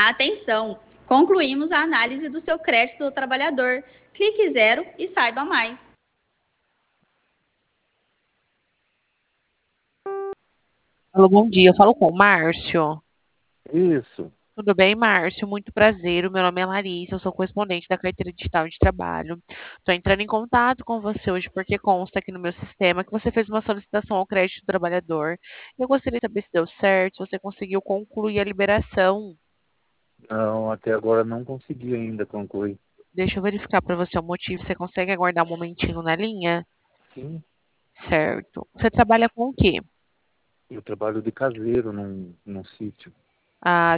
Atenção! Concluímos a análise do seu crédito do trabalhador. Clique zero e saiba mais. Alô, bom dia. Eu falo com o Márcio. Isso. Tudo bem, Márcio? Muito prazer. O meu nome é Larissa, eu sou correspondente da carteira digital de trabalho. Estou entrando em contato com você hoje porque consta aqui no meu sistema que você fez uma solicitação ao crédito do trabalhador. Eu gostaria de saber se deu certo, se você conseguiu concluir a liberação. Não, até agora não consegui ainda concluir. Deixa eu verificar para você o motivo. Você consegue aguardar um momentinho na linha? Sim, Certo. Você trabalha com o quê? eu trabalho de caseiro num sítio. Ah,